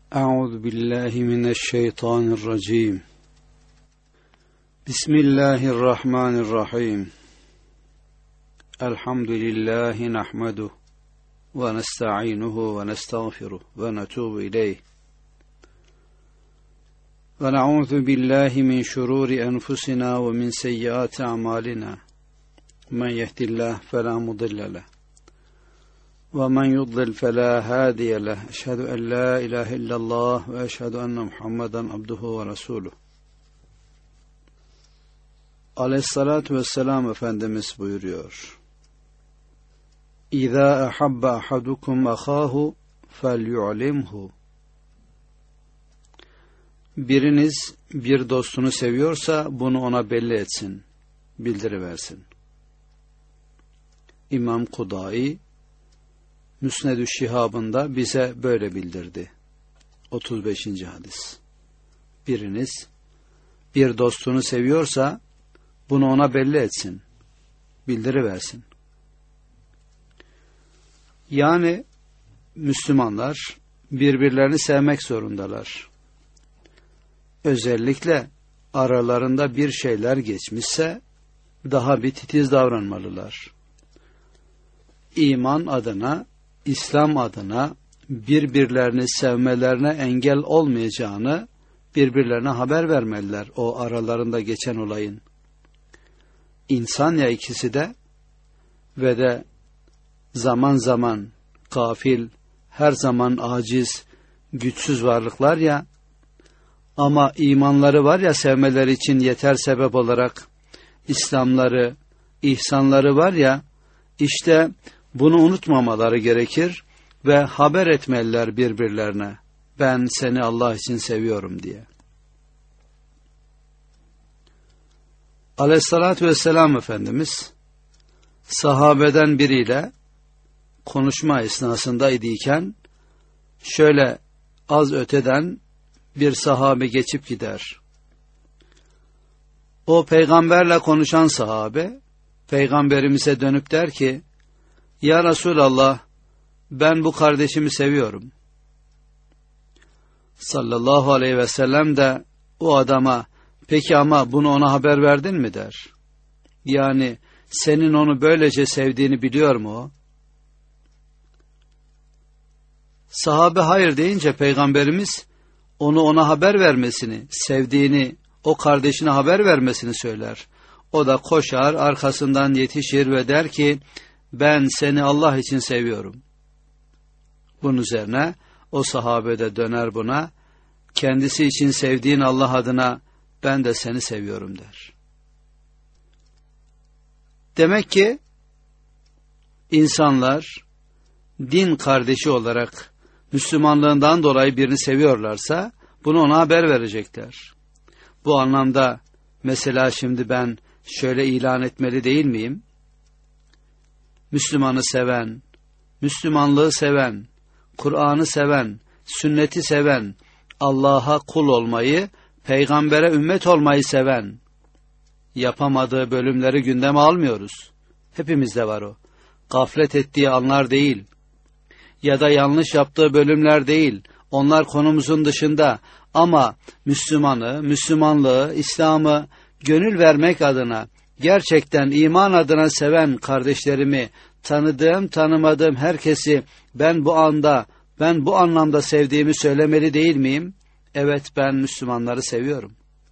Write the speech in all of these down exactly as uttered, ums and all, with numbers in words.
أعوذ بالله من الشيطان الرجيم بسم الله الرحمن الرحيم الحمد لله نحمده ونستعينه ونستغفره ونتوب إليه ونعوذ بالله من شرور أنفسنا ومن سيئات أعمالنا من يهد الله فلا مضل له ومن يضلل فلا هادي له أشهد أن لا إله إلا الله وأشهد أن محمدا عبده ورسوله. Aleyhissalatu vesselam Efendimiz buyuruyor: İzâ ahabba ahadukum ahâhu felyu'limhu. Biriniz bir dostunu seviyorsa bunu ona belli etsin, bildiriversin. İmam Kudai Müsned-ü Şihab'ında bize böyle bildirdi. otuz beşinci hadis. Biriniz bir dostunu seviyorsa bunu ona belli etsin, bildiriversin. Yani Müslümanlar birbirlerini sevmek zorundalar. Özellikle aralarında bir şeyler geçmişse daha bir titiz davranmalılar. İman adına, İslam adına birbirlerini sevmelerine engel olmayacağını birbirlerine haber vermeliler o aralarında geçen olayın. İnsan ya ikisi de ve de zaman zaman gafil, her zaman aciz, güçsüz varlıklar ya, ama imanları var ya sevmeleri için yeter sebep olarak, İslamları, ihsanları var ya, işte bunu unutmamaları gerekir ve haber etmeliler birbirlerine. Ben seni Allah için seviyorum diye. Aleyhissalatü vesselam Efendimiz sahabeden biriyle konuşma esnasında idiyken şöyle az öteden bir sahabe geçip gider. O peygamberle konuşan sahabe peygamberimize dönüp der ki: Ya Resulallah, ben bu kardeşimi seviyorum. Sallallahu aleyhi ve sellem de o adama peki ama bunu ona haber verdin mi der. Yani senin onu böylece sevdiğini biliyor mu o? Sahabe hayır deyince peygamberimiz onu ona haber vermesini, sevdiğini, o kardeşine haber vermesini söyler. O da koşar, arkasından yetişir ve der ki ben seni Allah için seviyorum. Bunun üzerine o sahabe de döner buna, kendisi için sevdiğin Allah adına ben de seni seviyorum der. Demek ki insanlar din kardeşi olarak Müslümanlığından dolayı birini seviyorlarsa bunu ona haber verecekler. Bu anlamda mesela şimdi ben şöyle ilan etmeli değil miyim? Müslümanı seven, Müslümanlığı seven, Kur'an'ı seven, sünneti seven, Allah'a kul olmayı, peygambere ümmet olmayı seven, yapamadığı bölümleri gündeme almıyoruz. Hepimizde var o. Gaflet ettiği anlar değil ya da yanlış yaptığı bölümler değil. Onlar konumuzun dışında ama Müslümanı, Müslümanlığı, İslam'ı gönül vermek adına, gerçekten iman adına seven kardeşlerimi, tanıdığım, tanımadığım herkesi ben bu anda, ben bu anlamda sevdiğimi söylemeli değil miyim? Evet, ben Müslümanları seviyorum.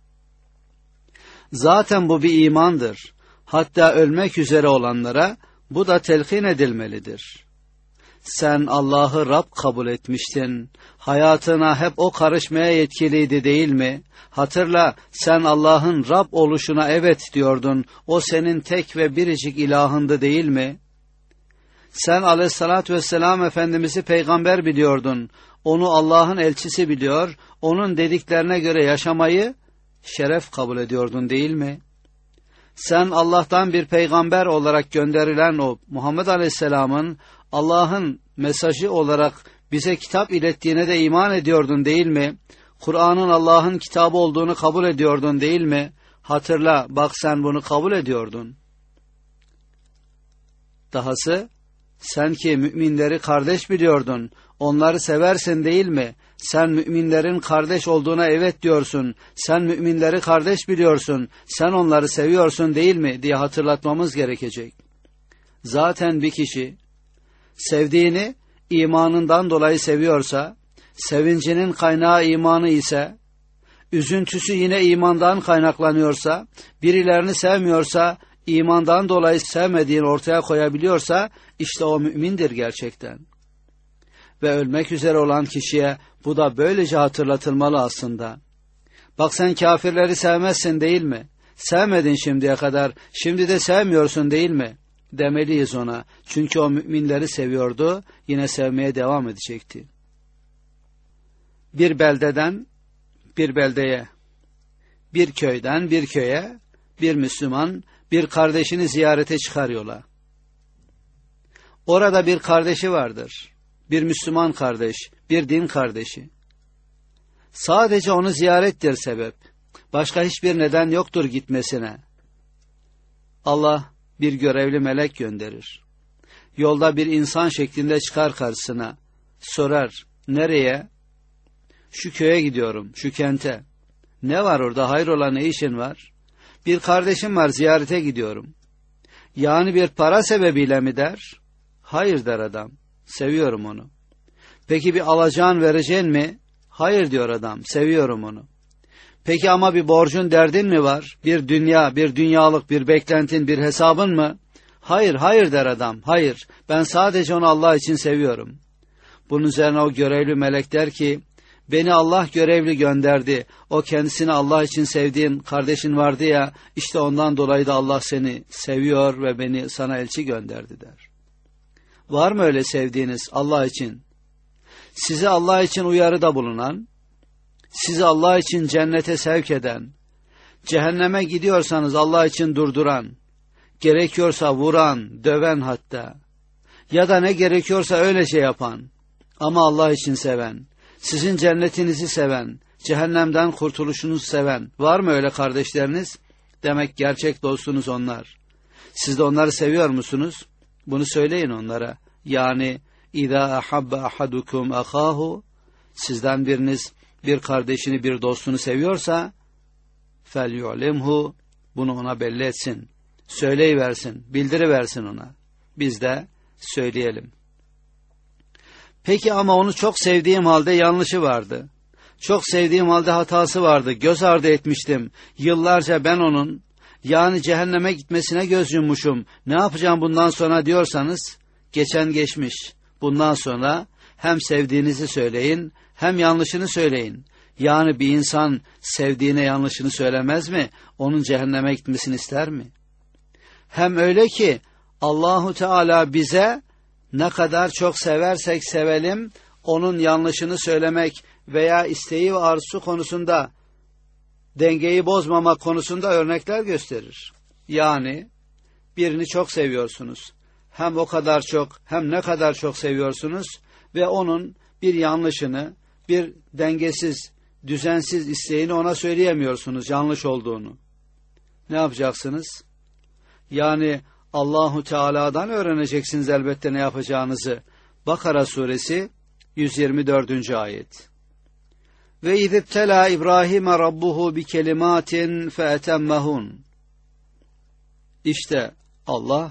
Zaten bu bir imandır. Hatta ölmek üzere olanlara bu da telkin edilmelidir. Sen Allah'ı Rab kabul etmiştin. Hayatına hep o karışmaya yetkiliydi değil mi? Hatırla, sen Allah'ın Rab oluşuna evet diyordun. O senin tek ve biricik ilahındı değil mi? Sen Aleyhissalatü vesselam Efendimiz'i peygamber biliyordun. Onu Allah'ın elçisi biliyor, onun dediklerine göre yaşamayı şeref kabul ediyordun değil mi? Sen Allah'tan bir peygamber olarak gönderilen o Muhammed Aleyhisselam'ın Allah'ın mesajı olarak bize kitap ilettiğine de iman ediyordun değil mi? Kur'an'ın Allah'ın kitabı olduğunu kabul ediyordun değil mi? Hatırla, bak sen bunu kabul ediyordun. Dahası Sen ki müminleri kardeş biliyordun, onları seversin değil mi? Sen müminlerin kardeş olduğuna evet diyorsun, sen müminleri kardeş biliyorsun, sen onları seviyorsun değil mi diye hatırlatmamız gerekecek. Zaten bir kişi sevdiğini imanından dolayı seviyorsa, sevincinin kaynağı imanı ise, üzüntüsü yine imandan kaynaklanıyorsa, birilerini sevmiyorsa, imandan dolayı sevmediğini ortaya koyabiliyorsa, işte o mümindir gerçekten. Ve ölmek üzere olan kişiye bu da böylece hatırlatılmalı aslında. Bak sen kafirleri sevmezsin değil mi? Sevmedin şimdiye kadar, şimdi de sevmiyorsun değil mi? Demeliyiz ona. Çünkü o müminleri seviyordu, yine sevmeye devam edecekti. Bir beldeden bir beldeye, bir köyden bir köye, bir Müslüman bir kardeşini ziyarete çıkar yola. Orada bir kardeşi vardır. Bir Müslüman kardeş, bir din kardeşi. Sadece onu ziyarettir sebep. Başka hiçbir neden yoktur gitmesine. Allah bir görevli melek gönderir. Yolda bir insan şeklinde çıkar karşısına. Sorar, nereye? Şu köye gidiyorum, şu kente. Ne var orada, hayrola, ne işin var? Bir kardeşim var, ziyarete gidiyorum. Yani bir para sebebiyle mi der? Hayır der adam, seviyorum onu. Peki bir alacağın vereceğin mi? Hayır diyor adam, seviyorum onu. Peki ama bir borcun, derdin mi var? Bir dünya, bir dünyalık, bir beklentin, bir hesabın mı? Hayır, hayır der adam, hayır. Ben sadece onu Allah için seviyorum. Bunun üzerine o görevli melek der ki, beni Allah görevli gönderdi. O kendisini Allah için sevdiğin kardeşin vardı ya, işte ondan dolayı da Allah seni seviyor ve beni sana elçi gönderdi der. Var mı öyle sevdiğiniz Allah için? Sizi Allah için uyarıda bulunan, sizi Allah için cennete sevk eden, cehenneme gidiyorsanız Allah için durduran, gerekiyorsa vuran, döven hatta, ya da ne gerekiyorsa öyle şey yapan, ama Allah için seven, sizin cennetinizi seven, cehennemden kurtuluşunuzu seven, var mı öyle kardeşleriniz? Demek gerçek dostunuz onlar. Siz de onları seviyor musunuz? Bunu söyleyin onlara. Yani İzâ ahabbe ahadukum ahâhu, sizden biriniz bir kardeşini, bir dostunu seviyorsa felyu'limhu, bunu ona belli etsin. Söyleyiversin, bildiriversin ona. Biz de söyleyelim. Peki ama onu çok sevdiğim halde yanlışı vardı. Çok sevdiğim halde hatası vardı. Göz ardı etmiştim. Yıllarca ben onun, yani cehenneme gitmesine göz yummuşum. Ne yapacağım bundan sonra diyorsanız, geçen geçmiş. Bundan sonra hem sevdiğinizi söyleyin, hem yanlışını söyleyin. Yani bir insan sevdiğine yanlışını söylemez mi? Onun cehenneme gitmesini ister mi? Hem öyle ki Allahu Teala bize ne kadar çok seversek sevelim, onun yanlışını söylemek veya isteği ve arzusu konusunda dengeyi bozmamak konusunda örnekler gösterir. Yani birini çok seviyorsunuz. Hem o kadar çok, hem ne kadar çok seviyorsunuz ve onun bir yanlışını, bir dengesiz, düzensiz isteğini ona söyleyemiyorsunuz, yanlış olduğunu. Ne yapacaksınız? Yani Allahu Teala'dan öğreneceksiniz elbette ne yapacağınızı. Bakara suresi yüz yirmi dördüncü ayet. Ve izibtela İbrahim rabbuhu bi kelimatin fe etemmehun. İşte Allah,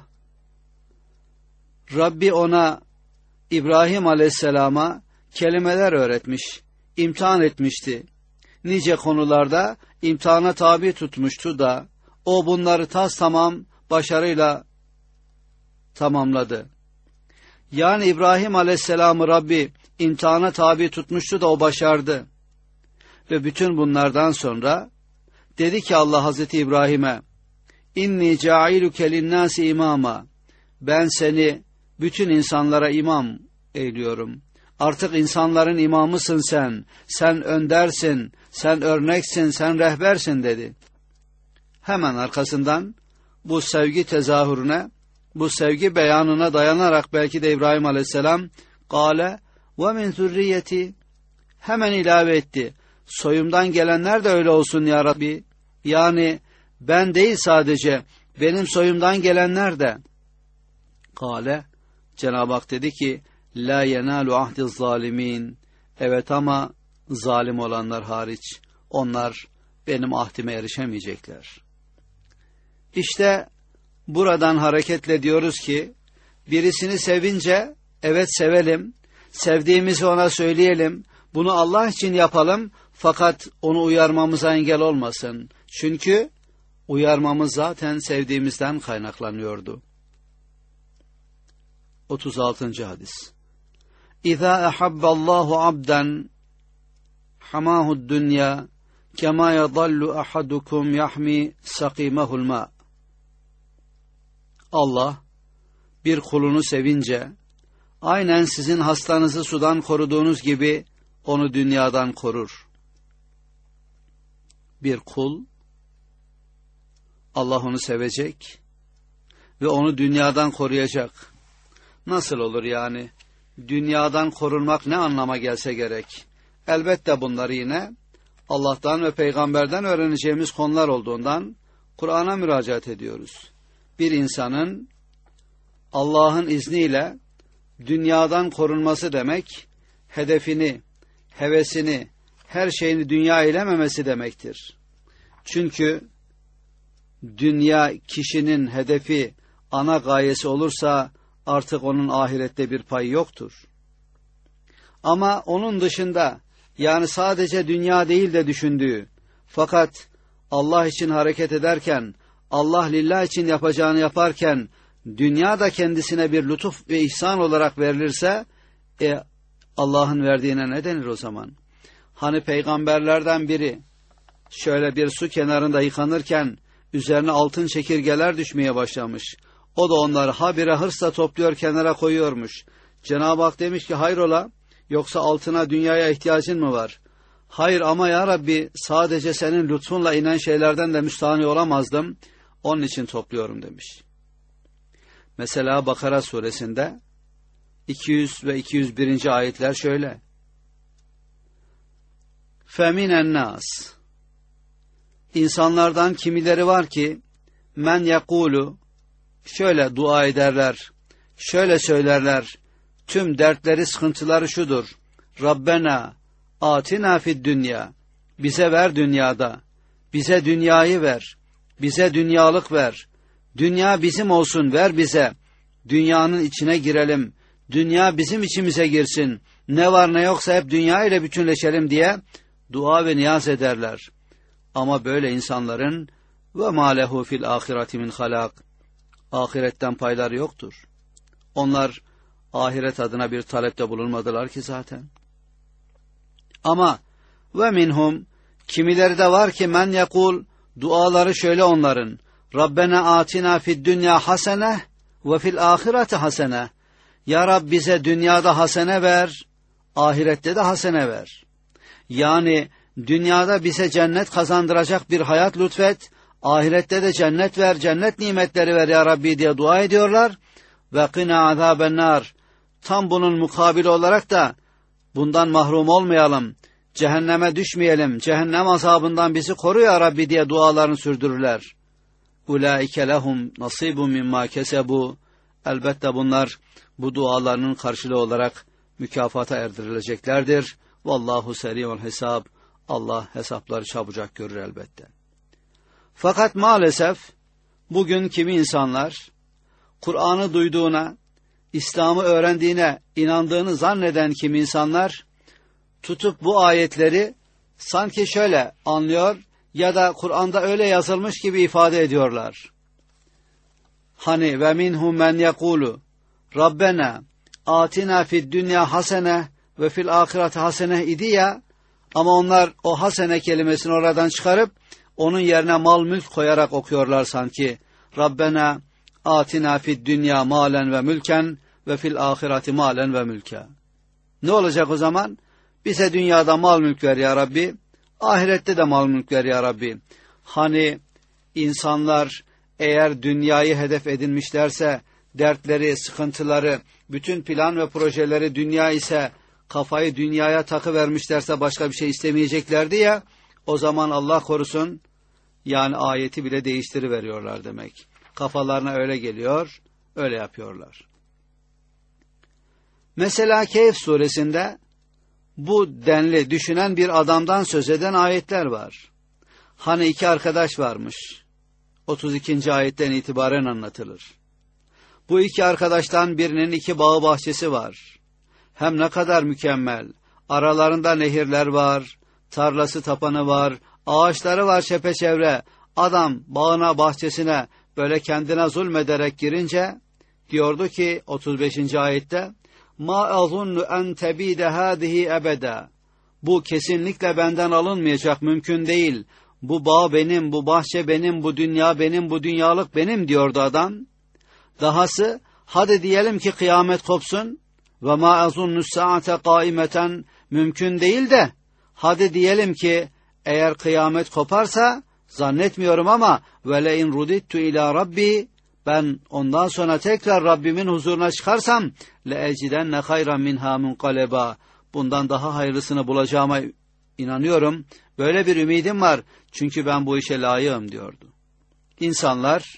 Rabbi ona, İbrahim Aleyhisselam'a kelimeler öğretmiş, imtihan etmişti. Nice konularda imtihana tabi tutmuştu da o bunları tas tamam başarıyla tamamladı. Yani İbrahim Aleyhisselam'ı Rabbi imtihana tabi tutmuştu da o başardı. Ve bütün bunlardan sonra dedi ki Allah Hazreti İbrahim'e, İnni ca'iluke linnâsi imama, ben seni bütün insanlara imam eyliyorum. Artık insanların imamısın sen, sen öndersin, sen örneksin, sen rehbersin dedi. Hemen arkasından bu sevgi tezahürüne, bu sevgi beyanına dayanarak belki de İbrahim Aleyhisselam "Kâle ve min zürriyeti", hemen ilave etti. Soyumdan gelenler de öyle olsun ya Rabbi. Yani ben değil sadece, benim soyumdan gelenler de. Kâle, Cenab-ı Hak dedi ki la yenalu ahdiz zalimin. Evet ama zalim olanlar hariç onlar benim ahdime erişemeyecekler. İşte buradan hareketle diyoruz ki birisini sevince evet sevelim, sevdiğimizi ona söyleyelim, bunu Allah için yapalım fakat onu uyarmamıza engel olmasın. Çünkü uyarmamız zaten sevdiğimizden kaynaklanıyordu. otuz altıncı hadis. İza ahabballahu abden hamahud dünya kema yadallu ahadukum yahmi sakimehul ma. Allah bir kulunu sevince aynen sizin hastanızı sudan koruduğunuz gibi onu dünyadan korur. Bir kul Allah onu sevecek ve onu dünyadan koruyacak. Nasıl olur yani? Dünyadan korunmak ne anlama gelse gerek? Elbette bunları yine Allah'tan ve peygamberden öğreneceğimiz konular olduğundan Kur'an'a müracaat ediyoruz. Bir insanın Allah'ın izniyle dünyadan korunması demek, hedefini, hevesini, her şeyini dünya eylememesi demektir. Çünkü dünya kişinin hedefi, ana gayesi olursa artık onun ahirette bir payı yoktur. Ama onun dışında, yani sadece dünya değil de düşündüğü, fakat Allah için hareket ederken, Allah lillah için yapacağını yaparken, dünya da kendisine bir lütuf ve ihsan olarak verilirse, e, Allah'ın verdiğine ne denir o zaman? Hani peygamberlerden biri, şöyle bir su kenarında yıkanırken, üzerine altın çekirgeler düşmeye başlamış. O da onları habire hırsla topluyor, kenara koyuyormuş. Cenab-ı Hak demiş ki hayrola, yoksa altına, dünyaya ihtiyacın mı var? Hayır ama ya Rabbi, sadece senin lütfunla inen şeylerden de müstahni olamazdım, onun için topluyorum demiş. Mesela Bakara suresinde iki yüz ve iki yüz birinci ayetler şöyle. فَمِنَ النَّاسِ İnsanlardan kimileri var ki men yekulu, şöyle dua ederler, şöyle söylerler, tüm dertleri, sıkıntıları şudur. Rabbena atina fid dünya, bize ver dünyada, bize dünyayı ver, bize dünyalık ver, dünya bizim olsun, ver bize, dünyanın içine girelim, dünya bizim içimize girsin, ne var ne yoksa hep dünya ile bütünleşelim diye dua ve niyaz ederler. Ama böyle insanların ve ma lehu fil ahireti min halak, ahiretten payları yoktur. Onlar ahiret adına bir talepte bulunmadılar ki zaten. Ama ve minhum, kimileri de var ki men yekul, duaları şöyle onların. Rabbena atina fid dünya hasene ve fil ahireti hasene. Ya Rab bize dünyada hasene ver, ahirette de hasene ver. Yani dünyada bize cennet kazandıracak bir hayat lütfet, ahirette de cennet ver, cennet nimetleri ver ya Rabbi diye dua ediyorlar. Ve qina azabennar, tam bunun mukabili olarak da bundan mahrum olmayalım, cehenneme düşmeyelim, cehennem azabından bizi koru ya Rabbi diye dualarını sürdürürler. Ulaike lehum nasibun mimma kesebu, elbette bunlar bu dualarının karşılığı olarak mükafata erdirileceklerdir. Vallahu seri'ul hesab, Allah hesapları çabucak görür elbette. Fakat maalesef bugün kimi insanlar Kur'an'ı duyduğuna, İslam'ı öğrendiğine inandığını zanneden kimi insanlar tutup bu ayetleri sanki şöyle anlıyor ya da Kur'an'da öyle yazılmış gibi ifade ediyorlar. Hani ve minhum men yekulu Rabbena atina fid dünya hasene ve fil ahireti hasene idi ya, ama onlar o hasene kelimesini oradan çıkarıp onun yerine mal mülk koyarak okuyorlar sanki. Rabbena atina fid dünya malen ve mülken ve fil ahireti malen ve mülke. Ne olacak o zaman? Bize dünyada mal mülk ver ya Rabbi, ahirette de mal mülk ver ya Rabbi. Hani insanlar eğer dünyayı hedef edinmişlerse, dertleri, sıkıntıları, bütün plan ve projeleri dünya ise, kafayı dünyaya takıvermişlerse başka bir şey istemeyeceklerdi ya, o zaman Allah korusun, yani ayeti bile değiştiriveriyorlar demek. Kafalarına öyle geliyor, öyle yapıyorlar. Mesela Kehf suresinde bu denli düşünen bir adamdan söz eden ayetler var. Hani iki arkadaş varmış. otuz ikinci ayetten itibaren anlatılır. Bu iki arkadaştan birinin iki bağı bahçesi var. Hem ne kadar mükemmel. Aralarında nehirler var, tarlası tapanı var, ağaçları var çepeçevre. Adam bağına bahçesine böyle kendine zulmederek girince diyordu ki otuz beşinci ayette ma azunnu en tebide hadihi ebeda. Bu kesinlikle benden alınmayacak, mümkün değil. Bu bağ benim, bu bahçe benim, bu dünya benim, bu dünyalık benim diyordu adam. Dahası hadi diyelim ki kıyamet kopsun ve ma azunnu saate kaimeten, mümkün değil de hadi diyelim ki eğer kıyamet koparsa zannetmiyorum ama ve le in rudittu ila rabbi, ben ondan sonra tekrar Rabbimin huzuruna çıkarsam le ecidenne hayran minha munqaleba, bundan daha hayırlısını bulacağıma inanıyorum. Böyle bir ümidim var. Çünkü ben bu işe layığım diyordu. İnsanlar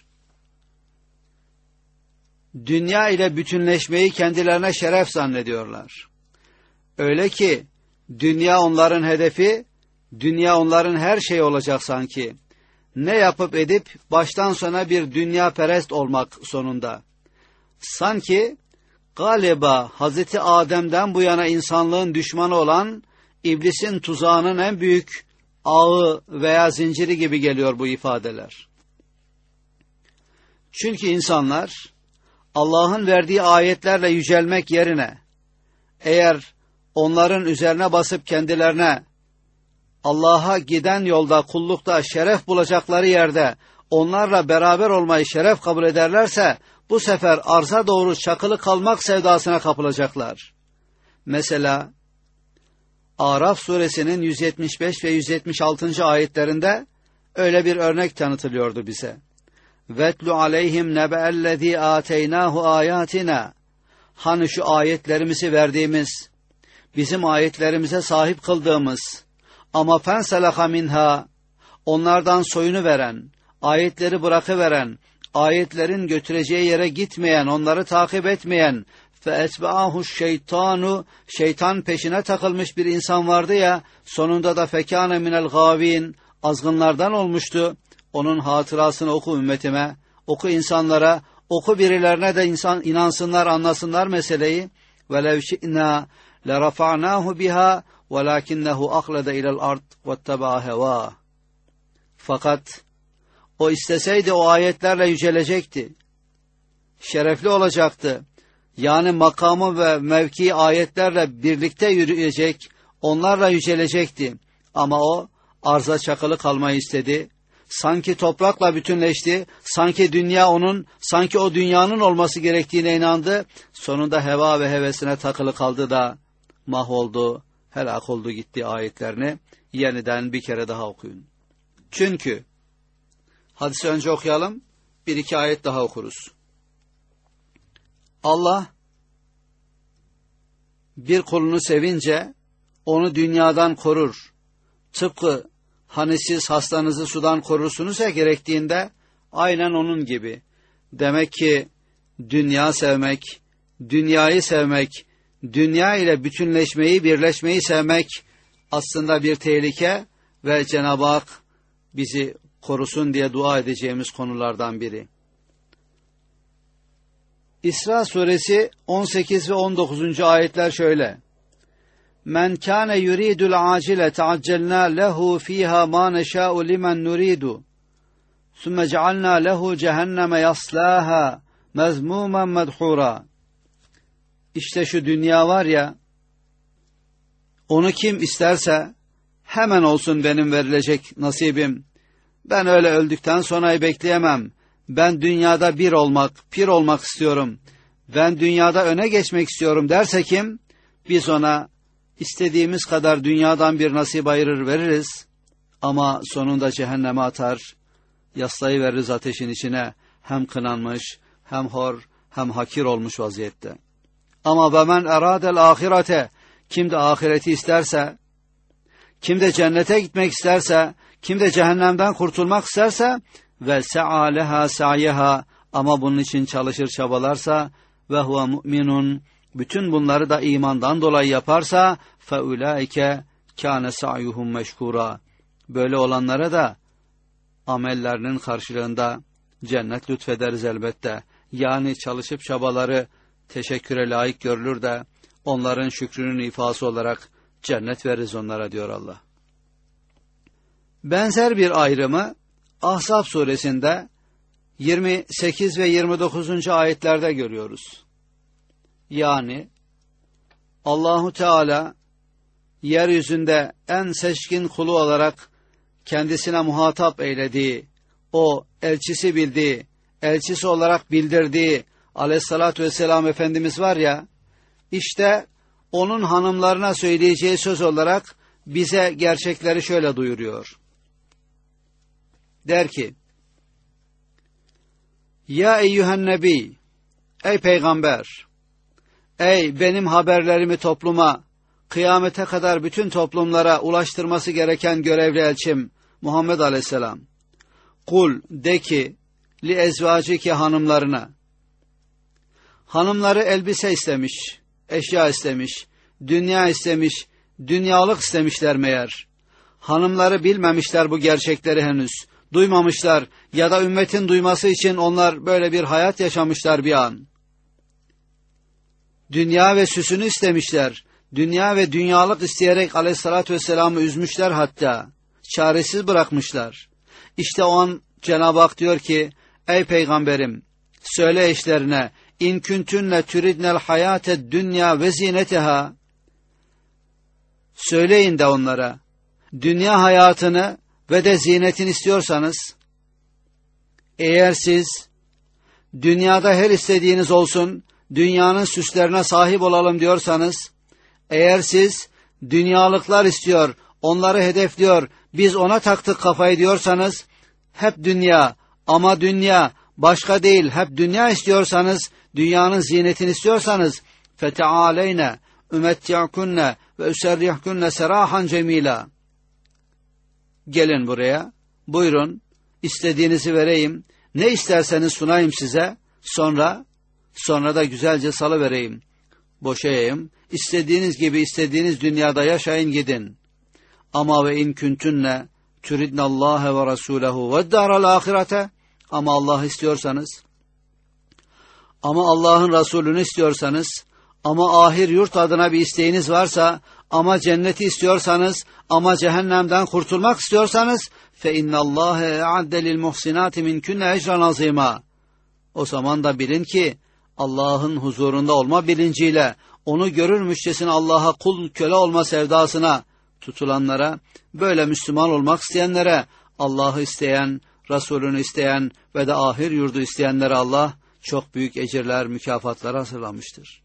dünya ile bütünleşmeyi kendilerine şeref zannediyorlar. Öyle ki dünya onların hedefi, dünya onların her şeyi olacak sanki. Ne yapıp edip baştan sona bir dünya perest olmak sonunda. Sanki galiba Hazreti Adem'den bu yana insanlığın düşmanı olan İblisin tuzağının en büyük ağı veya zinciri gibi geliyor bu ifadeler. Çünkü insanlar Allah'ın verdiği ayetlerle yücelmek yerine eğer onların üzerine basıp kendilerine Allah'a giden yolda, kullukta şeref bulacakları yerde onlarla beraber olmayı şeref kabul ederlerse bu sefer arza doğru çakılı kalmak sevdasına kapılacaklar. Mesela Araf suresinin yüz yetmiş beş ve yüz yetmiş altıncı ayetlerinde öyle bir örnek tanıtılıyordu bize. Vetlu aleyhim nebe'ellezî âteynâhu âyâtinâ. Hani şu ayetlerimizi verdiğimiz, bizim ayetlerimize sahip kıldığımız ama fenselaha minha, onlardan soyunu veren, ayetleri bırakıveren, ayetlerin götüreceği yere gitmeyen, onları takip etmeyen, فَاَتْبَعَهُ şeytanu, şeytan peşine takılmış bir insan vardı ya, sonunda da fekâne minel gâvîn, azgınlardan olmuştu. Onun hatırasını oku ümmetime, oku insanlara, oku birilerine de insan inansınlar, anlasınlar meseleyi. وَلَوْ شِئْنَا لَرَفَعْنَاهُ بِهَا وَلَاكِنَّهُ أَخْلَدَ إِلَى الْأَرْضِ وَاتَّبَعَ هَوَاهُ. Fakat o isteseydi o ayetlerle yücelecekti. Şerefli olacaktı. Yani makamı ve mevki ayetlerle birlikte yürüyecek, onlarla yücelecekti. Ama o arza çakılı kalmayı istedi. Sanki toprakla bütünleşti, sanki dünya onun, sanki o dünyanın olması gerektiğine inandı. Sonunda heva ve hevesine takılı kaldı da mahvoldu, helak oldu gitti ayetlerini. Yeniden bir kere daha okuyun. Çünkü, hadisi önce okuyalım, bir iki ayet daha okuruz. Allah bir kulunu sevince onu dünyadan korur. Tıpkı hani siz hastanızı sudan korursunuz ya gerektiğinde, aynen onun gibi. Demek ki dünya sevmek, dünyayı sevmek, dünya ile bütünleşmeyi, birleşmeyi sevmek aslında bir tehlike ve Cenab-ı Hak bizi korusun diye dua edeceğimiz konulardan biri. İsra suresi on sekiz ve on dokuzuncu ayetler şöyle. Men kâne yuridul acile teaccelnâ lehu fîhâ mâ neşâ'u limen nuridu. Sümme cealnâ lehu cehenneme yaslâhâ mezmûmen medhûrâ. İşte şu dünya var ya, onu kim isterse hemen olsun benim verilecek nasibim. Ben öyle öldükten sonrayı bekleyemem. Ben dünyada bir olmak, pir olmak istiyorum. Ben dünyada öne geçmek istiyorum derse kim? Biz ona istediğimiz kadar dünyadan bir nasip ayırır veririz. Ama sonunda cehenneme atar, yaslayıveririz ateşin içine. Hem kınanmış, hem hor, hem hakir olmuş vaziyette. Ama وَمَنْ اَرَادَ الْآخِرَةَ, kim de ahireti isterse, kim de cennete gitmek isterse, kim de cehennemden kurtulmak isterse ve se'a leha sa'yeha, ama bunun için çalışır çabalarsa ve huve mu'minun, bütün bunları da imandan dolayı yaparsa فَاُولَٰئِكَ كَانَ سَعْيُهُمْ مَشْكُورًا. Böyle olanlara da amellerinin karşılığında cennet lütfederiz elbette. Yani çalışıp çabaları teşekküre layık görülür de onların şükrünün ifası olarak cennet veririz onlara diyor Allah. Benzer bir ayrımı Ahzab suresinde yirmi sekiz ve yirmi dokuzuncu ayetlerde görüyoruz. Yani Allahu Teala yeryüzünde en seçkin kulu olarak kendisine muhatap eylediği, o elçisi bildiği, elçisi olarak bildirdiği Aleyhissalatü vesselam Efendimiz var ya, işte onun hanımlarına söyleyeceği söz olarak bize gerçekleri şöyle duyuruyor. Der ki, Ya eyyühen nebi, ey peygamber, ey benim haberlerimi topluma, kıyamete kadar bütün toplumlara ulaştırması gereken görevli elçim Muhammed Aleyhisselam. Kul, de ki, li ezvacike hanımlarına, hanımları elbise istemiş, eşya istemiş, dünya istemiş, dünyalık istemişler meğer. Hanımları bilmemişler bu gerçekleri henüz, duymamışlar ya da ümmetin duyması için onlar böyle bir hayat yaşamışlar bir an. Dünya ve süsünü istemişler, dünya ve dünyalık isteyerek Aleyhissalatü vesselam'ı üzmüşler hatta, çaresiz bırakmışlar. İşte o an Cenab-ı Hak diyor ki, ey peygamberim, söyle eşlerine, İn küntünne türidnel hayâted dünya ve zineteha. Söyleyin de onlara, dünya hayatını ve de zinetini istiyorsanız, eğer siz dünyada her istediğiniz olsun, dünyanın süslerine sahip olalım diyorsanız, eğer siz dünyalıklar istiyor, onları hedefliyor, biz ona taktık kafayı diyorsanız, hep dünya ama dünya başka değil, hep dünya istiyorsanız, dünyanın zinetini istiyorsanız, فَتَعَالَيْنَ اُمَتِّعْكُنَّ وَاُسَرِّحْكُنَّ سَرَاحًا جَمِيلًا. Gelin buraya, buyurun, istediğinizi vereyim, ne isterseniz sunayım size, sonra, sonra da güzelce salıvereyim, boşayayım, istediğiniz gibi istediğiniz dünyada yaşayın gidin. Ama ve in kuntunne turidnallâhe ve rasûlehu ve dâral âhirete, ama Allah istiyorsanız, ama Allah'ın Resulünü istiyorsanız, ama ahir yurt adına bir isteğiniz varsa, ama cenneti istiyorsanız, ama cehennemden kurtulmak istiyorsanız, fe innallâhe e'adde lil muhsinâti minkünne ecran azîmâ. O zaman da bilin ki, Allah'ın huzurunda olma bilinciyle, onu görürmüşçesine Allah'a kul köle olma sevdasına tutulanlara, böyle Müslüman olmak isteyenlere, Allah'ı isteyen, Resulünü isteyen ve de ahir yurdu isteyenlere Allah çok büyük ecirler, mükafatlar hazırlamıştır.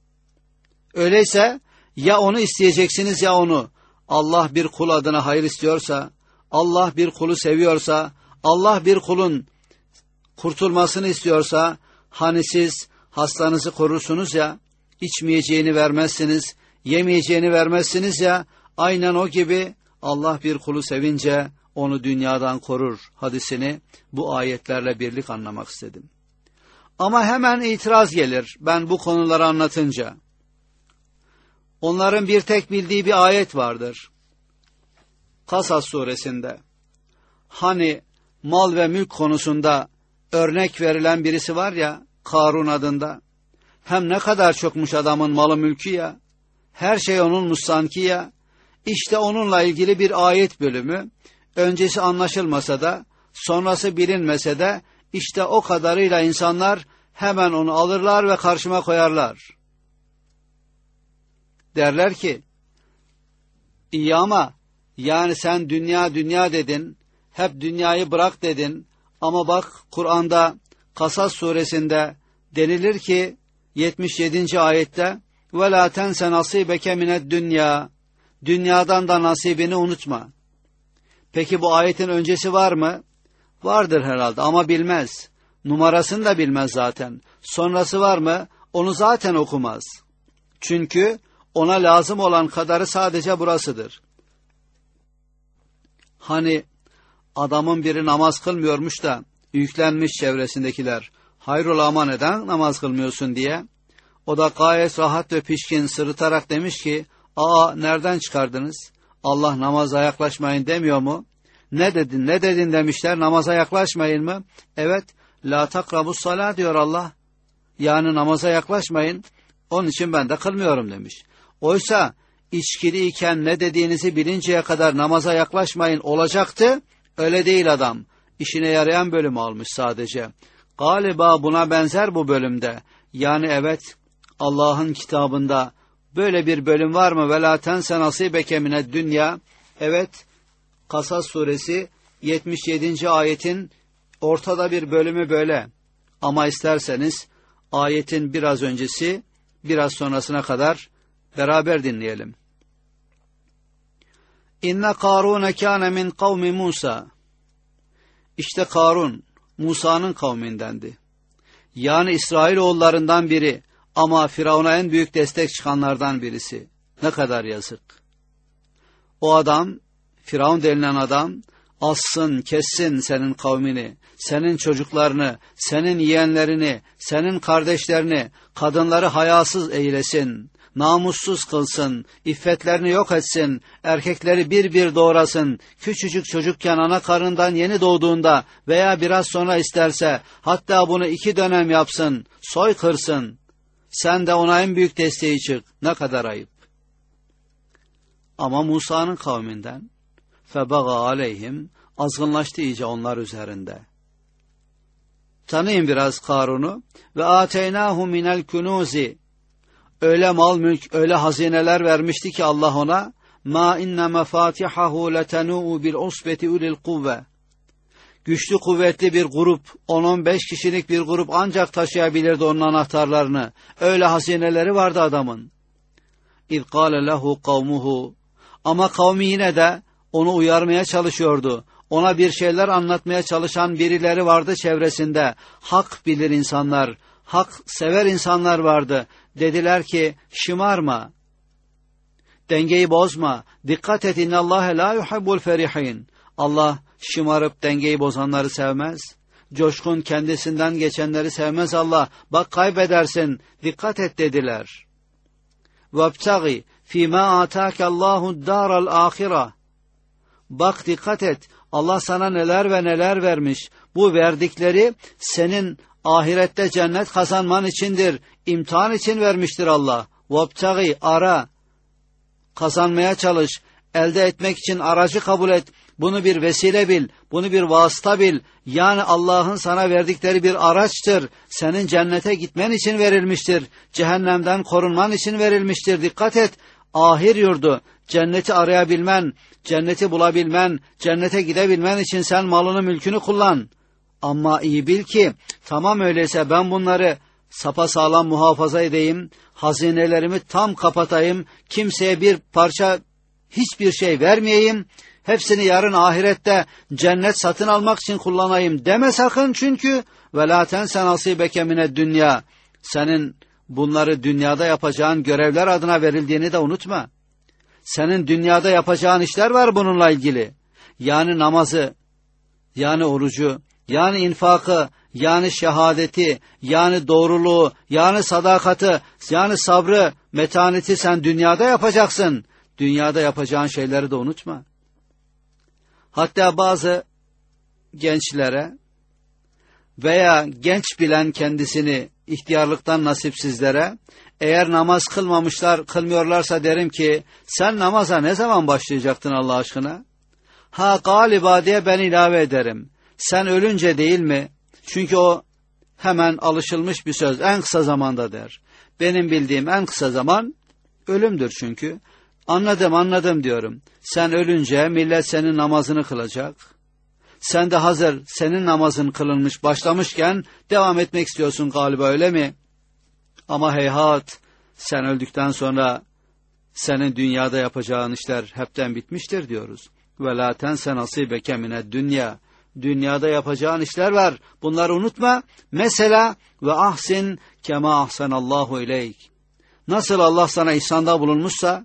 Öyleyse ya onu isteyeceksiniz ya onu. Allah bir kul adına hayır istiyorsa, Allah bir kulu seviyorsa, Allah bir kulun kurtulmasını istiyorsa, hani siz hastanızı korursunuz ya, içmeyeceğini vermezsiniz, yemeyeceğini vermezsiniz ya, aynen o gibi Allah bir kulu sevince onu dünyadan korur hadisini bu ayetlerle birlik anlamak istedim. Ama hemen itiraz gelir ben bu konuları anlatınca. Onların bir tek bildiği bir ayet vardır. Kasas suresinde. Hani mal ve mülk konusunda örnek verilen birisi var ya, Karun adında. Hem ne kadar çokmuş adamın malı mülkü ya, her şey onunmuş sanki ya. İşte onunla ilgili bir ayet bölümü, öncesi anlaşılmasa da, sonrası bilinmese de, işte o kadarıyla insanlar hemen onu alırlar ve karşıma koyarlar. Derler ki, iyi ama yani sen dünya dünya dedin, hep dünyayı bırak dedin, ama bak Kur'an'da Kasas suresinde denilir ki yetmiş yedinci ayette وَلَا تَنْسَ نَصِيبَكَ مِنَ الدُّنْيَا, dünyadan da nasibini unutma. Peki bu ayetin öncesi var mı? Vardır herhalde ama bilmez. Numarasını da bilmez zaten. Sonrası var mı? Onu zaten okumaz. Çünkü ona lazım olan kadarı sadece burasıdır. Hani adamın biri namaz kılmıyormuş da yüklenmiş çevresindekiler. Hayrola ama neden namaz kılmıyorsun diye. O da gayet rahat ve pişkin sırıtarak demiş ki, ''Aa, nereden çıkardınız? Allah namaza yaklaşmayın demiyor mu?'' ''Ne dedin, ne dedin?'' demişler. ''Namaza yaklaşmayın mı?'' ''Evet, la takrabus salat diyor Allah. Yani namaza yaklaşmayın, onun için ben de kılmıyorum.'' demiş. Oysa içkiliyken ne dediğinizi bilinceye kadar namaza yaklaşmayın olacaktı. Öyle değil adam. İşine yarayan bölümü almış sadece. Galiba buna benzer bu bölümde. Yani evet, Allah'ın kitabında böyle bir bölüm var mı? وَلَا تَنْسَ نَصِيبَكَ مِنَ الدُّنْيَا. Evet, Kasas suresi yetmiş yedinci ayetin ortada bir bölümü böyle. Ama isterseniz ayetin biraz öncesi, biraz sonrasına kadar beraber dinleyelim. İnne Karun kâne min kavmi Musa. İşte Karun, Musa'nın kavmindendi. Yani İsrailoğullarından biri ama Firavun'a en büyük destek çıkanlardan birisi. Ne kadar yazık. O adam, Firavun denilen adam, assın, kessin senin kavmini, senin çocuklarını, senin yeğenlerini, senin kardeşlerini, kadınları hayasız eylesin, namussuz kılsın, iffetlerini yok etsin, erkekleri bir bir doğrasın, küçücük çocukken ana karnından yeni doğduğunda veya biraz sonra isterse, hatta bunu iki dönem yapsın, soy kırsın, sen de ona en büyük desteği çık. Ne kadar ayıp. Ama Musa'nın kavminden, febaga aleyhim, azgınlaştı iyice onlar üzerinde. Tanıyın biraz Karun'u. Ve ateynahu minel kunuzi, öyle mal mülk, öyle hazineler vermişti ki Allah ona, ma inne mefatihahu letenuu bil usbeti ulil kuvve, güçlü kuvvetli bir grup, on on beş kişilik bir grup ancak taşıyabilirdi onun anahtarlarını. Öyle hazineleri vardı adamın. İz kâle lehu kavmuhu, ama kavmi yine de onu uyarmaya çalışıyordu. Ona bir şeyler anlatmaya çalışan birileri vardı çevresinde. Hak bilir insanlar, hak sever insanlar vardı. Dediler ki, şımarma, dengeyi bozma, dikkat et, innallâhe lâ yuhibbul ferihin. Allah şımarıp dengeyi bozanları sevmez. Coşkun kendisinden geçenleri sevmez Allah. Bak kaybedersin, dikkat et dediler. وَابْتَغِ فِي مَا آتَاكَ اللّٰهُ الدَّارَ الْآخِرَةِ. Bak dikkat et, Allah sana neler ve neler vermiş. Bu verdikleri senin ahirette cennet kazanman içindir. İmtihan için vermiştir Allah. وَابْتَغِ ara, kazanmaya çalış, elde etmek için aracı kabul et. Bunu bir vesile bil, bunu bir vasıta bil. Yani Allah'ın sana verdikleri bir araçtır. Senin cennete gitmen için verilmiştir. Cehennemden korunman için verilmiştir. Dikkat et, ahir yurdu, cenneti arayabilmen, cenneti bulabilmen, cennete gidebilmen için sen malını mülkünü kullan. Ama iyi bil ki, tamam öyleyse ben bunları sapasağlam muhafaza edeyim, hazinelerimi tam kapatayım, kimseye bir parça, hiçbir şey vermeyeyim, hepsini yarın ahirette cennet satın almak için kullanayım deme sakın, çünkü وَلَا تَنْسَ نَصِيبَكَ مِنَ الدُّنْيَا, senin bunları dünyada yapacağın görevler adına verildiğini de unutma. Senin dünyada yapacağın işler var bununla ilgili. Yani namazı, yani orucu, yani infakı, yani şehadeti, yani doğruluğu, yani sadakati, yani sabrı, metaneti sen dünyada yapacaksın. Dünyada yapacağın şeyleri de unutma. Hatta bazı gençlere veya genç bilen kendisini ihtiyarlıktan nasipsizlere, eğer namaz kılmamışlar, kılmıyorlarsa derim ki, sen namaza ne zaman başlayacaktın Allah aşkına? Ha galiba diye ben ilave ederim. Sen ölünce değil mi? Çünkü o hemen alışılmış bir söz, en kısa zamanda der. Benim bildiğim en kısa zaman ölümdür çünkü. Anladım anladım diyorum. Sen ölünce millet senin namazını kılacak. Sen de hazır senin namazın kılınmış başlamışken devam etmek istiyorsun galiba, öyle mi? Ama heyhat, sen öldükten sonra senin dünyada yapacağın işler hepten bitmiştir diyoruz. وَلَا تَنْسَ نَصِيبَكَ مِنَ الدُّنْيَا, dünyada yapacağın işler var. Bunları unutma. Mesela ve ahsin kema ahsanallahu ileyk. Nasıl Allah sana ihsanda bulunmuşsa,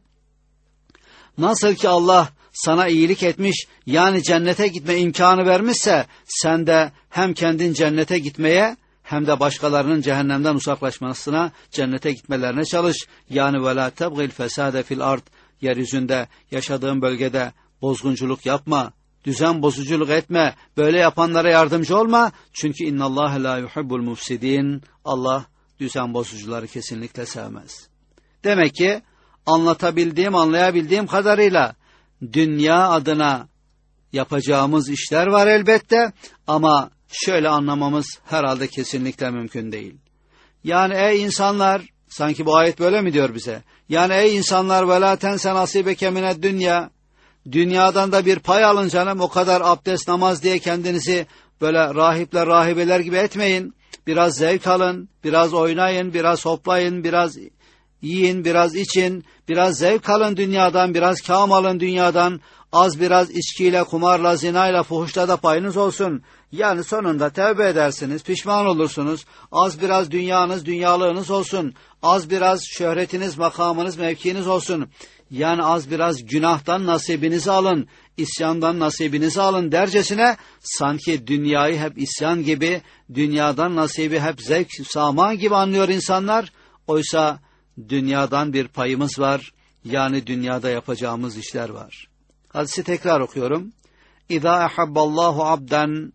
nasıl ki Allah sana iyilik etmiş, yani cennete gitme imkanı vermişse, sen de hem kendin cennete gitmeye hem de başkalarının cehennemden uzaklaşmasına, cennete gitmelerine çalış. Yani وَلَا تَبْغِ الْفَسَادَ فِي الْأَرْضِ Yeryüzünde, yaşadığın bölgede bozgunculuk yapma, düzen bozuculuk etme, böyle yapanlara yardımcı olma. Çünkü اِنَّ اللّٰهَ لَا يُحِبُّ الْمُفْسِد۪ينَ Allah düzen bozucuları kesinlikle sevmez. Demek ki anlatabildiğim, anlayabildiğim kadarıyla dünya adına yapacağımız işler var elbette, ama şöyle anlamamız herhalde kesinlikle mümkün değil. Yani ey insanlar, sanki bu ayet böyle mi diyor bize? Yani ey insanlar وَلَا تَنْسَ نَصِيبَكَ مِنَ الدُّنْيَا Dünyadan da bir pay alın canım, o kadar abdest namaz diye kendinizi böyle rahipler rahibeler gibi etmeyin. Biraz zevk alın, biraz oynayın, biraz hoplayın, biraz yiyin, biraz için, biraz zevk alın dünyadan, biraz kâm alın dünyadan, az biraz içkiyle, kumarla, zinayla, fuhuşla da payınız olsun. Yani sonunda tevbe edersiniz, pişman olursunuz. Az biraz dünyanız, dünyalığınız olsun. Az biraz şöhretiniz, makamınız, mevkiniz olsun. Yani az biraz günahtan nasibinizi alın, isyandan nasibinizi alın dercesine, sanki dünyayı hep isyan gibi, dünyadan nasibi hep zevk, sama gibi anlıyor insanlar. Oysa dünyadan bir payımız var, yani dünyada yapacağımız işler var. Hadisi tekrar okuyorum. İzâ ehabballahu abden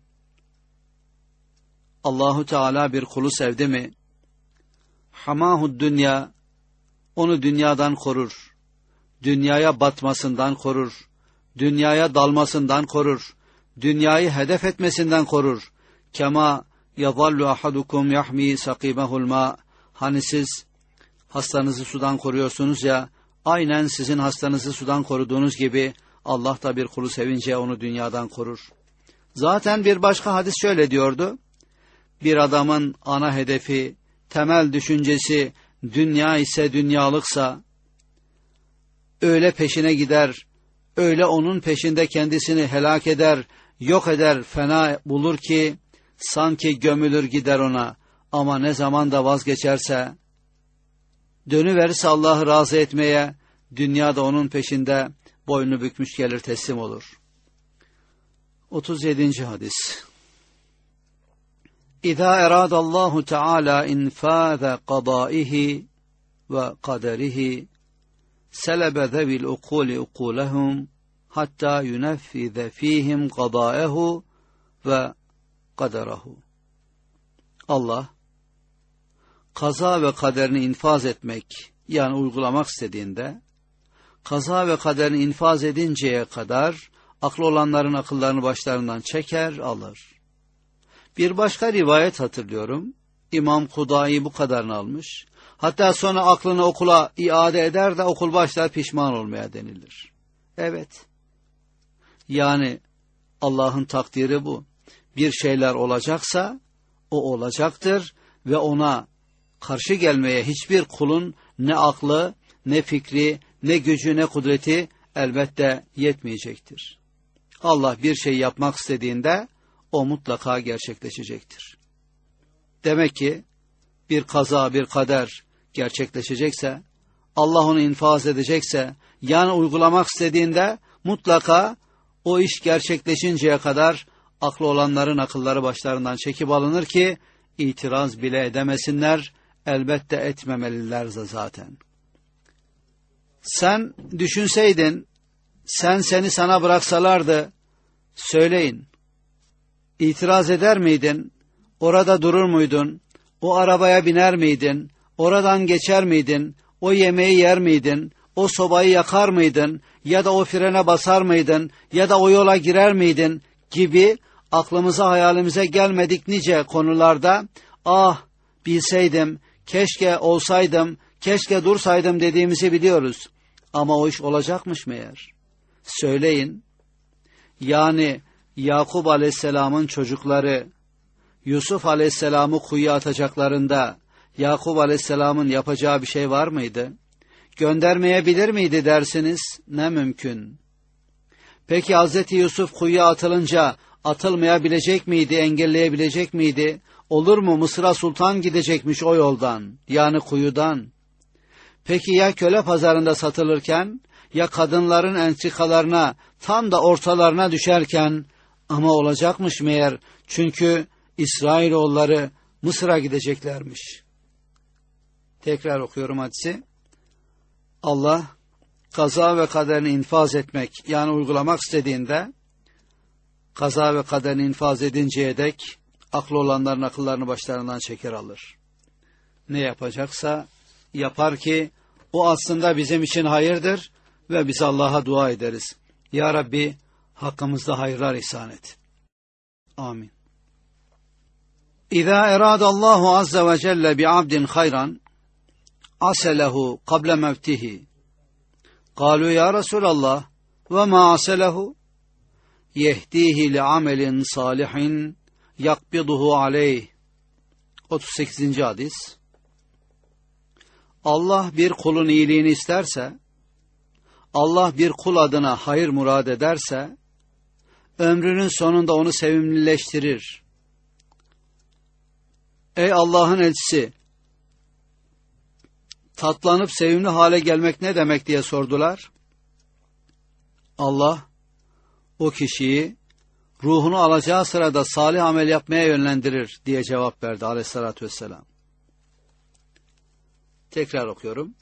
Allahu Teala bir kulu sevdi mi? Hamâhud dünya onu dünyadan korur. Dünyaya batmasından korur. Dünyaya dalmasından korur. Dünyayı hedef etmesinden korur. Kema yadallu ahadukum yahmi sakimehul ma. Hani siz hastanızı sudan koruyorsunuz ya, aynen sizin hastanızı sudan koruduğunuz gibi Allah da bir kulu sevince onu dünyadan korur. Zaten bir başka hadis şöyle diyordu. Bir adamın ana hedefi, temel düşüncesi dünya ise, dünyalıksa, öyle peşine gider, öyle onun peşinde kendisini helak eder, yok eder, fena bulur ki sanki gömülür gider ona. Ama ne zaman da vazgeçerse, dönüverirse Allah'ı razı etmeye, dünyada onun peşinde boynu bükmüş gelir, teslim olur. otuz yedinci hadis. İzâ eradallahu Teala infâze qadâihi ve kaderihi selebe zevil ukûli ukûlehum hatta yuneffize fîhim qadâehu ve kaderahu. Allah kaza ve kaderini infaz etmek, yani uygulamak istediğinde, kaza ve kaderini infaz edinceye kadar aklı olanların akıllarını başlarından çeker, alır. Bir başka rivayet hatırlıyorum. İmam Kudai bu kadarını almış. Hatta sonra aklını okula iade eder de okul başlar pişman olmaya denilir. Evet. Yani Allah'ın takdiri bu. Bir şeyler olacaksa o olacaktır ve ona karşı gelmeye hiçbir kulun ne aklı, ne fikri, ne gücü, ne kudreti elbette yetmeyecektir. Allah bir şey yapmak istediğinde o mutlaka gerçekleşecektir. Demek ki bir kaza, bir kader gerçekleşecekse, Allah onu infaz edecekse, yani uygulamak istediğinde mutlaka o iş gerçekleşinceye kadar aklı olanların akılları başlarından çekip alınır ki itiraz bile edemesinler, elbette etmemeliler zaten. Sen düşünseydin, sen seni sana bıraksalardı, söyleyin, itiraz eder miydin? Orada durur muydun? O arabaya biner miydin? Oradan geçer miydin? O yemeği yer miydin? O sobayı yakar mıydın? Ya da o frene basar mıydın? Ya da o yola girer miydin? Gibi aklımıza, hayalimize gelmedik nice konularda, ah bilseydim, keşke olsaydım, keşke dursaydım dediğimizi biliyoruz. Ama o iş olacakmış meğer. Söyleyin, yani Yakup Aleyhisselam'ın çocukları Yusuf Aleyhisselam'ı kuyuya atacaklarında Yakup Aleyhisselam'ın yapacağı bir şey var mıydı? Göndermeyebilir miydi dersiniz? Ne mümkün. Peki Hazreti Yusuf kuyuya atılınca atılmayabilecek miydi, engelleyebilecek miydi? Olur mu? Mısır'a sultan gidecekmiş o yoldan, yani kuyudan. Peki ya köle pazarında satılırken, ya kadınların entrikalarına, tam da ortalarına düşerken, ama olacakmış meğer, çünkü İsrailoğulları Mısır'a gideceklermiş. Tekrar okuyorum hadisi. Allah kaza ve kaderini infaz etmek, yani uygulamak istediğinde, kaza ve kaderini infaz edinceye dek aklı olanların akıllarını başlarından çeker alır. Ne yapacaksa yapar ki o aslında bizim için hayırdır ve biz Allah'a dua ederiz. Ya Rabbi, hakkımızda hayırlar ihsan et. Amin. İzâ eradallahu azze ve celle bi'abdin hayran aselehu kable mevtihi. Kâlû ya Resulallah ve mâ aselehu yehdihi li amelin salihin yakbiduhu aleyh. otuz sekizinci hadis. Allah bir kulun iyiliğini isterse, Allah bir kul adına hayır murad ederse, ömrünün sonunda onu sevimlileştirir. Ey Allah'ın elçisi, tatlanıp sevimli hale gelmek ne demek diye sordular. Allah, o kişiyi ruhunu alacağı sırada salih amel yapmaya yönlendirir diye cevap verdi aleyhissalatü vesselam. Tekrar okuyorum.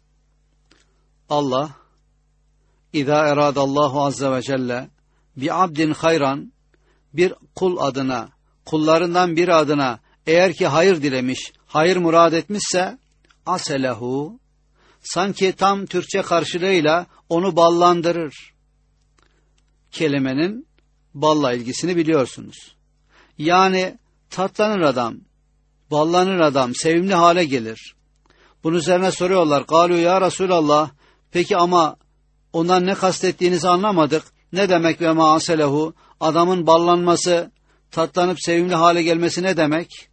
Allah, İzâ eradallahu azze ve celle bi abdin hayran, bir kul adına, kullarından biri adına eğer ki hayır dilemiş, hayır murad etmişse, aselehu, sanki tam Türkçe karşılığıyla onu ballandırır. Kelimenin balla ilgisini biliyorsunuz. Yani tatlanır adam, ballanır adam, sevimli hale gelir. Bunun üzerine soruyorlar. Kâlû ya Resulallah, peki ama ondan ne kastettiğinizi anlamadık. Ne demek ve mâselehu? Adamın ballanması, tatlanıp sevimli hale gelmesi ne demek?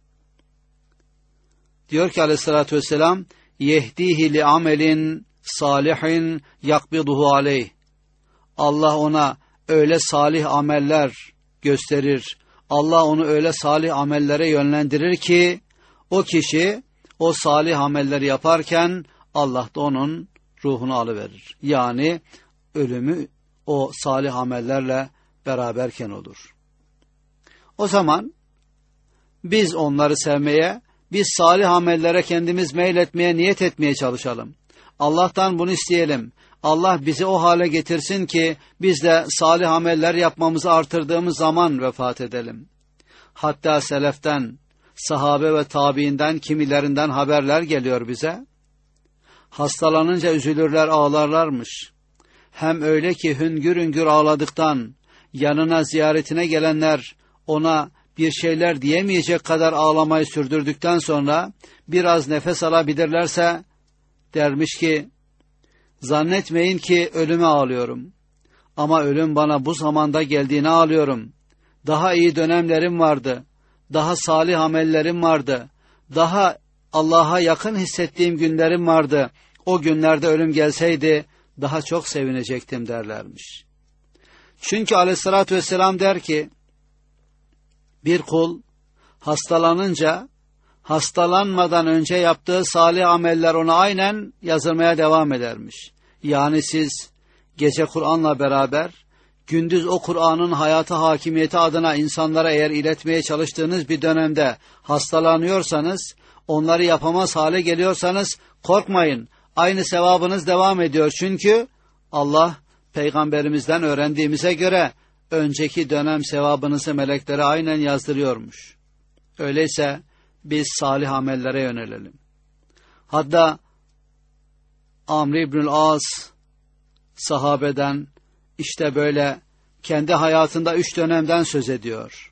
Diyor ki aleyhissalatü vesselam, yehdihi li amelin salihin yakbiduhu aleyh. Allah ona öyle salih ameller gösterir. Allah onu öyle salih amellere yönlendirir ki o kişi o salih amelleri yaparken Allah da onun ruhunu alıverir. Yani ölümü o salih amellerle beraberken olur. O zaman biz onları sevmeye, biz salih amellere kendimiz meyletmeye, niyet etmeye çalışalım. Allah'tan bunu isteyelim. Allah bizi o hale getirsin ki biz de salih ameller yapmamızı artırdığımız zaman vefat edelim. Hatta seleften, sahabe ve tabiinden kimilerinden haberler geliyor bize. Hastalanınca üzülürler, ağlarlarmış. Hem öyle ki hüngür hüngür ağladıktan, yanına ziyaretine gelenler ona bir şeyler diyemeyecek kadar ağlamayı sürdürdükten sonra biraz nefes alabilirlerse dermiş ki, zannetmeyin ki ölüme ağlıyorum. Ama ölüm bana bu zamanda geldiğine ağlıyorum. Daha iyi dönemlerim vardı. Daha salih amellerim vardı. Daha Allah'a yakın hissettiğim günlerim vardı. O günlerde ölüm gelseydi daha çok sevinecektim derlermiş. Çünkü aleyhissalatü vesselam der ki, bir kul hastalanınca hastalanmadan önce yaptığı salih ameller ona aynen yazılmaya devam edermiş. Yani siz gece Kur'an'la beraber gündüz o Kur'an'ın hayatı hakimiyeti adına insanlara eğer iletmeye çalıştığınız bir dönemde hastalanıyorsanız, onları yapamaz hale geliyorsanız korkmayın. Aynı sevabınız devam ediyor. Çünkü Allah peygamberimizden öğrendiğimize göre önceki dönem sevabınızı meleklere aynen yazdırıyormuş. Öyleyse biz salih amellere yönelelim. Hatta Amr İbnül As sahabeden işte böyle kendi hayatında üç dönemden söz ediyor.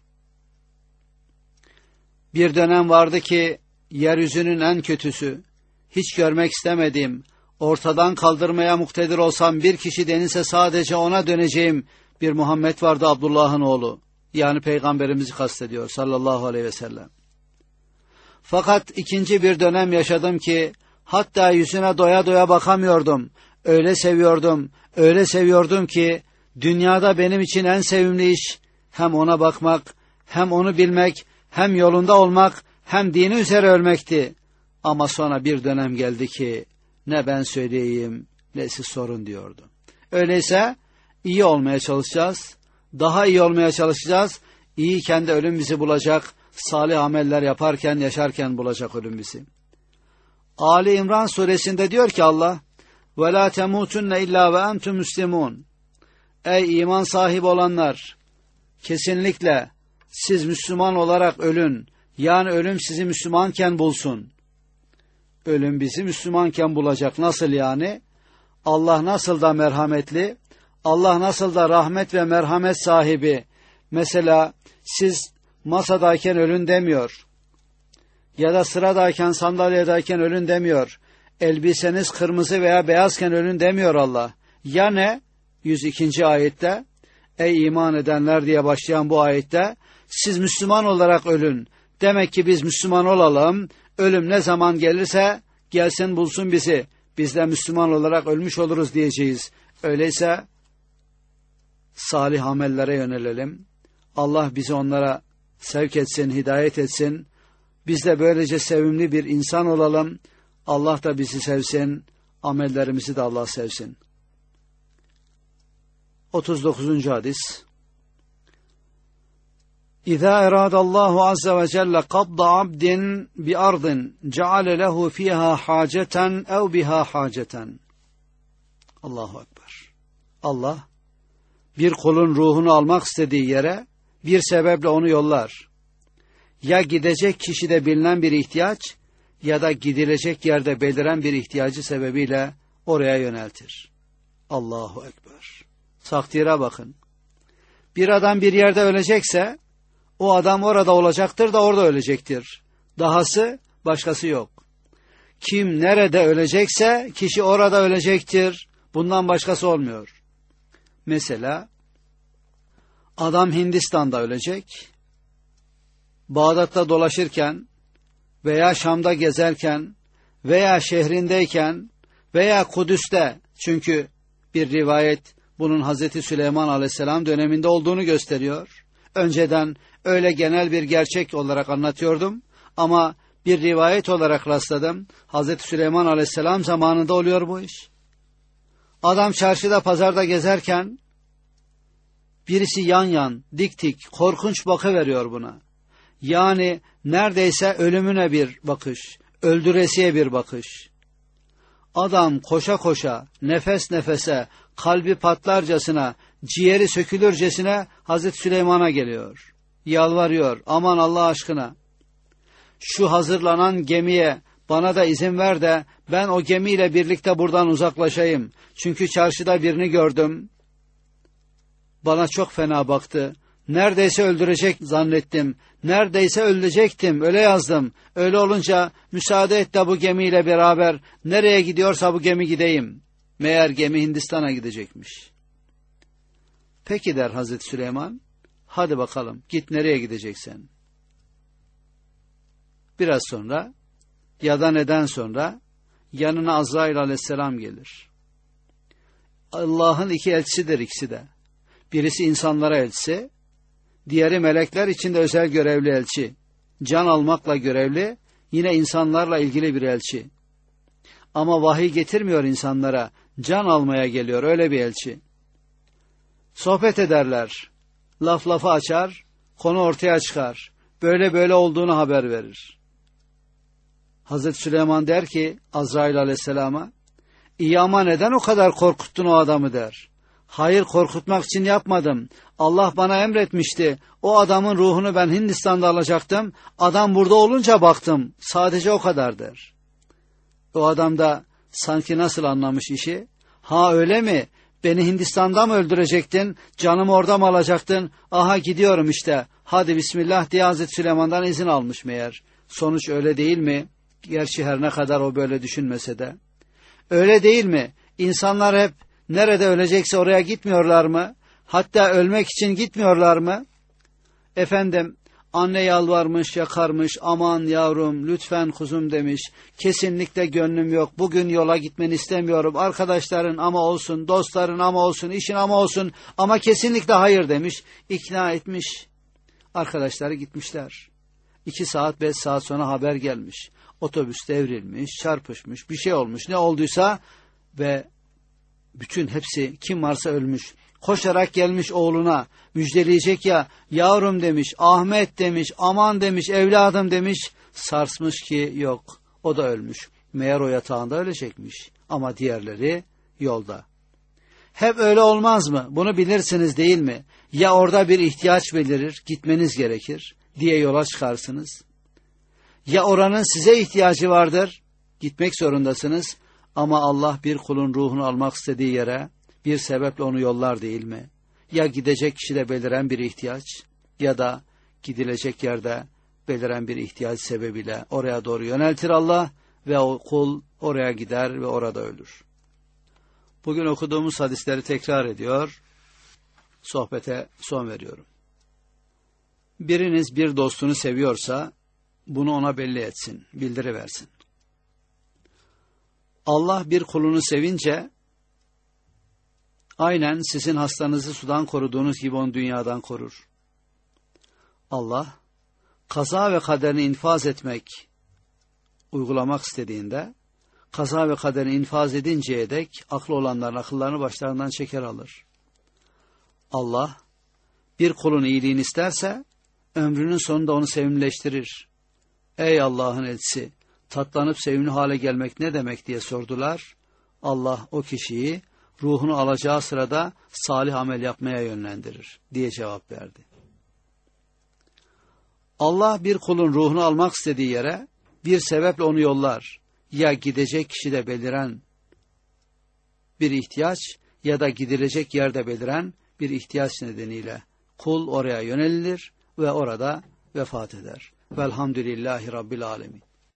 Bir dönem vardı ki yeryüzünün en kötüsü, hiç görmek istemediğim, ortadan kaldırmaya muktedir olsam bir kişi denilse sadece ona döneceğim bir Muhammed vardı, Abdullah'ın oğlu. Yani peygamberimizi kastediyor sallallahu aleyhi ve sellem. Fakat ikinci bir dönem yaşadım ki hatta yüzüne doya doya bakamıyordum. Öyle seviyordum, öyle seviyordum ki dünyada benim için en sevimli iş hem ona bakmak, hem onu bilmek, hem yolunda olmak, hem dini üzere ölmekti. Ama sonra bir dönem geldi ki ne ben söyleyeyim ne siz sorun diyordu. Öyleyse iyi olmaya çalışacağız, daha iyi olmaya çalışacağız. İyiyken de ölüm bizi bulacak, salih ameller yaparken, yaşarken bulacak ölüm bizi. Ali İmran suresinde diyor ki Allah, وَلَا تَمُوتُنَّ اِلَّا وَاَنْتُمْ مُسْلِمُونَ. Ey iman sahibi olanlar! Kesinlikle siz Müslüman olarak ölün. Yani ölüm sizi Müslümanken bulsun. Ölüm bizi Müslümanken bulacak. Nasıl yani? Allah nasıl da merhametli, Allah nasıl da rahmet ve merhamet sahibi. Mesela siz masadayken ölün demiyor. Ya da sıradayken, sandalyedayken ölün demiyor. Elbiseniz kırmızı veya beyazken ölün demiyor Allah. Ya ne? yüz ikinci ayette, ey iman edenler diye başlayan bu ayette, siz Müslüman olarak ölün. Demek ki biz Müslüman olalım. Ölüm ne zaman gelirse gelsin bulsun bizi. Biz de Müslüman olarak ölmüş oluruz diyeceğiz. Öyleyse salih amellere yönelelim. Allah bizi onlara sevk etsin, hidayet etsin. Biz de böylece sevimli bir insan olalım. Allah da bizi sevsin. Amellerimizi de Allah sevsin. otuz dokuzuncu hadis. İzâ eradallahu azze ve celle qabda abdin bi ardin ceale lehu fiha haceten ev biha haceten. Allahu ekber. Allah bir kulun ruhunu almak istediği yere bir sebeple onu yollar. Ya gidecek kişide bilinen bir ihtiyaç ya da gidilecek yerde beliren bir ihtiyacı sebebiyle oraya yöneltir. Allahu ekber. Takdire bakın. Bir adam bir yerde ölecekse o adam orada olacaktır da orada ölecektir. Dahası başkası yok. Kim nerede ölecekse kişi orada ölecektir. Bundan başkası olmuyor. Mesela adam Hindistan'da ölecek. Bağdat'ta dolaşırken veya Şam'da gezerken veya şehrindeyken veya Kudüs'te, çünkü bir rivayet bunun Hazreti Süleyman Aleyhisselam döneminde olduğunu gösteriyor. Önceden öyle genel bir gerçek olarak anlatıyordum ama bir rivayet olarak rastladım. Hazreti Süleyman Aleyhisselam zamanında oluyor bu iş. Adam çarşıda, pazarda gezerken birisi yan yan, dik dik, korkunç bakıveriyor buna. Yani neredeyse ölümüne bir bakış, öldüresiye bir bakış. Adam koşa koşa, nefes nefese, kalbi patlarcasına, ciğeri sökülürcesine Hazreti Süleyman'a geliyor. Yalvarıyor, aman Allah aşkına, şu hazırlanan gemiye bana da izin ver de ben o gemiyle birlikte buradan uzaklaşayım. Çünkü çarşıda birini gördüm, bana çok fena baktı. Neredeyse öldürecek zannettim. Neredeyse ölecektim. Öyle yazdım. Öyle olunca müsaade et de bu gemiyle beraber nereye gidiyorsa bu gemi gideyim. Meğer gemi Hindistan'a gidecekmiş. Peki der Hazreti Süleyman. Hadi bakalım git, nereye gideceksen. Biraz sonra ya da neden sonra yanına Azrail Aleyhisselam gelir. Allah'ın iki elçisidir ikisi de. Birisi insanlara elçisi, diğeri melekler içinde özel görevli elçi. Can almakla görevli, yine insanlarla ilgili bir elçi. Ama vahiy getirmiyor insanlara, can almaya geliyor, öyle bir elçi. Sohbet ederler, laf lafı açar, konu ortaya çıkar. Böyle böyle olduğunu haber verir. Hazreti Süleyman der ki Azrail Aleyhisselam'a, iyi ama neden o kadar korkuttun o adamı der. Hayır, korkutmak için yapmadım. Allah bana emretmişti. O adamın ruhunu ben Hindistan'da alacaktım. Adam burada olunca baktım. Sadece o kadar der. O adam da sanki nasıl anlamış işi? Ha öyle mi? Beni Hindistan'da mı öldürecektin? Canımı orada mı alacaktın? Aha gidiyorum işte. Hadi bismillah diye Hazreti Süleyman'dan izin almış meğer. Sonuç öyle değil mi? Gerçi her ne kadar o böyle düşünmese de. Öyle değil mi? İnsanlar hep nerede ölecekse oraya gitmiyorlar mı? Hatta ölmek için gitmiyorlar mı? Efendim, anne yalvarmış, yakarmış, aman yavrum, lütfen kuzum demiş. Kesinlikle gönlüm yok, bugün yola gitmeni istemiyorum. Arkadaşların ama olsun, dostların ama olsun, işin ama olsun. Ama kesinlikle hayır demiş, ikna etmiş. Arkadaşları gitmişler. İki saat, beş saat sonra haber gelmiş. Otobüs devrilmiş, çarpışmış, bir şey olmuş. Ne olduysa ve bütün hepsi kim varsa ölmüş. koşarak gelmiş oğluna müjdeleyecek ya, yavrum demiş, Ahmet demiş, aman demiş, evladım demiş, sarsmış ki yok, o da ölmüş. Meğer o yatağında ölecekmiş ama diğerleri yolda. Hep öyle olmaz mı? Bunu bilirsiniz değil mi? Ya orada bir ihtiyaç belirir, gitmeniz gerekir diye yola çıkarsınız. Ya oranın size ihtiyacı vardır, gitmek zorundasınız ama Allah bir kulun ruhunu almak istediği yere bir sebeple onu yollar değil mi? Ya gidecek kişide beliren bir ihtiyaç ya da gidilecek yerde beliren bir ihtiyaç sebebiyle oraya doğru yöneltir Allah ve o kul oraya gider ve orada ölür. Bugün okuduğumuz hadisleri tekrar ediyor, sohbete son veriyorum. Biriniz bir dostunu seviyorsa bunu ona belli etsin, bildiriversin. Allah bir kulunu sevince aynen sizin hastanızı sudan koruduğunuz gibi onu dünyadan korur. Allah kaza ve kaderini infaz etmek, uygulamak istediğinde kaza ve kaderini infaz edinceye dek aklı olanların akıllarını başlarından çeker alır. Allah bir kulun iyiliğini isterse ömrünün sonunda onu sevimleştirir. Ey Allah'ın elçisi, tatlanıp sevimli hale gelmek ne demek diye sordular. Allah o kişiyi ruhunu alacağı sırada salih amel yapmaya yönlendirir diye cevap verdi. Allah bir kulun ruhunu almak istediği yere bir sebeple onu yollar. Ya gidecek kişide beliren bir ihtiyaç ya da gidilecek yerde beliren bir ihtiyaç nedeniyle kul oraya yönelilir ve orada vefat eder. Velhamdülillahi Rabbil Alemin.